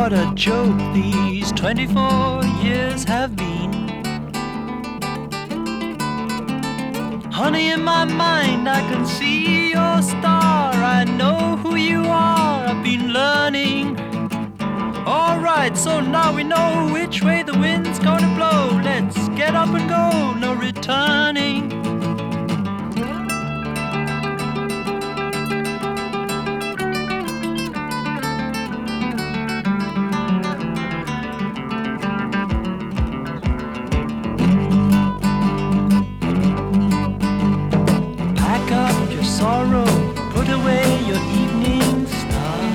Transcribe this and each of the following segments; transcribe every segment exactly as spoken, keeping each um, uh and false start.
what a joke these twenty-four years have been. Honey, in my mind I can see your star. I know who you are, I've been learning. Alright, so now we know which way the wind's gonna blow. Let's get up and go, no returning. Pack up your sorrow, put away your evening star.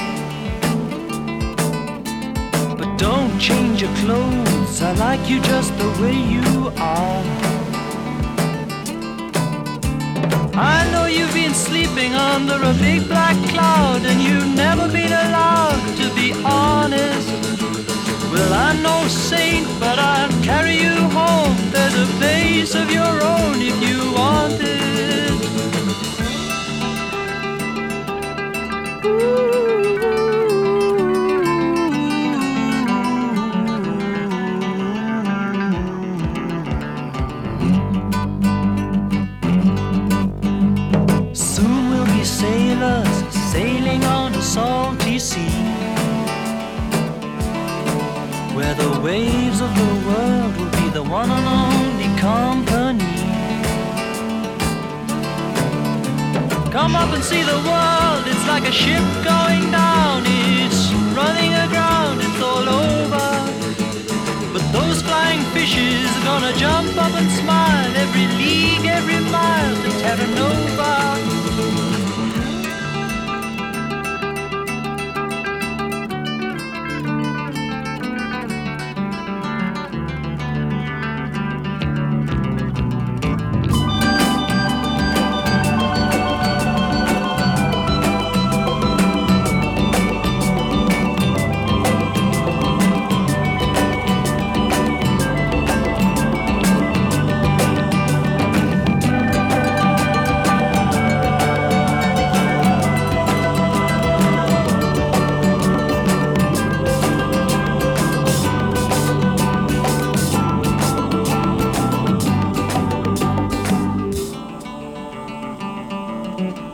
But don't change your clothes, I like you just the way you are. I know you've been sleeping under a big black cloud, and you've never been allowed to be honest. Well, I'm no saint, but I'll carry you home. There's a place of your own if you want it. Soon we'll be sailors sailing on a salty sea, where the waves of the world will be the one and only company. Come up and see the world, it's like a ship going down. It's running aground, it's all over. But those flying fishes are gonna jump up and smile every league, every mile to Terra Nova. Mm-hmm.